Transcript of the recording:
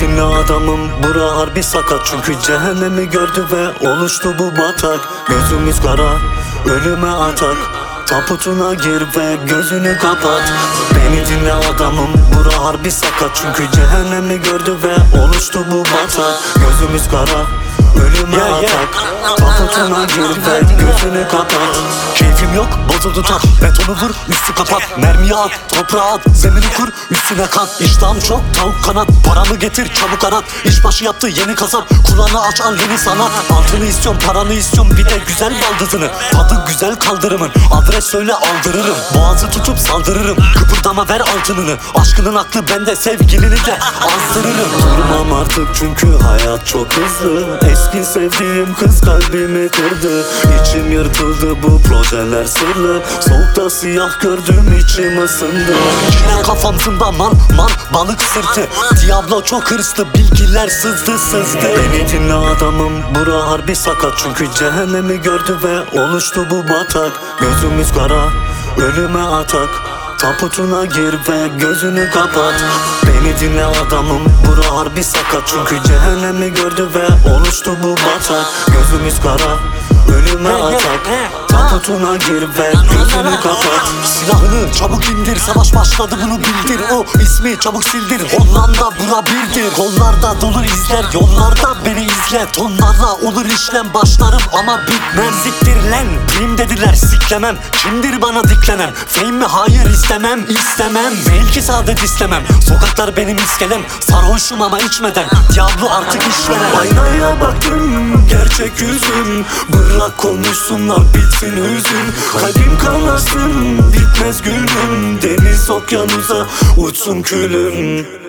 dinle adamım, bura harbi sakat. Çünkü cehennemi gördü ve oluştu bu batak. Gözümüz kara, ölüme atak. Taputuna gir ve gözünü kapat. Beni dinle adamım, bura harbi sakat. Çünkü cehennemi gördü ve oluştu bu batak. Gözümüz kara, ölüme atak. Taputuna gir ve gözünü kapat. Keyfim yok, bozuldu tat. Betonu vur, üstü kapat. Mermiyi at, toprağa at. Zemini kur, üstüne kat. İştahım çok, tavuk kanat. Paramı getir, çabuk arat. İşbaşı yaptı yeni kasap. Kulağını aç, al yeni sanat. Altını istiyorum, paranı istiyorum. Bir de güzel baldızını. Tadı güzel kaldırımın. Adres söyle, aldırırım. Boğazı tutup saldırırım. Kıpırdama, ver altınını. Aşkının aklı bende, sevgilini de azdırırım. Durmam artık çünkü hayat çok hızlı. Eski sevdiğim kız kalbimi kırdı. İçim yırtıldı, bu projeler sırlı. Soğukta siyah gördüm, içim ısındı. Yine kafamsında man balık sırtı. Diablo çok hırslı, bilgiler sızdı. Beni dinle adamım, bura harbi sakat. Çünkü cehennemi gördü ve oluştu bu batak. Gözümüz kara, ölüme atak. Taputuna gir ve gözünü kapat. Beni dinle adamım, bura harbi sakat. Çünkü cehennemi gördü ve oluştu bu batak. Gözümüz kara, ölüme atak. Taputuna gir ve gözünü kapat. Silahını çabuk indir, savaş başladı bunu bildir. O ismi çabuk sildir, Hollanda bura birdir. Kollarda dolu izler, yollarda beni izle. Tonlarla olur işlem, başlarım ama bitmem. Siktir lan, kim dediler siklemem. Kimdir bana diklenen, fame mi? Hayır istemem. Belki saadet istemem. Sokaklar benim iskelem. Sarhoşum ama içmeden, Diablo artık işlenen. Aynaya baktım, gerçek yüzüm. Bırak konuşsunlar, bitsin hüzün. Kalbim kanasın, bitmez gülüm. Deniz okyanusa uçsun külüm.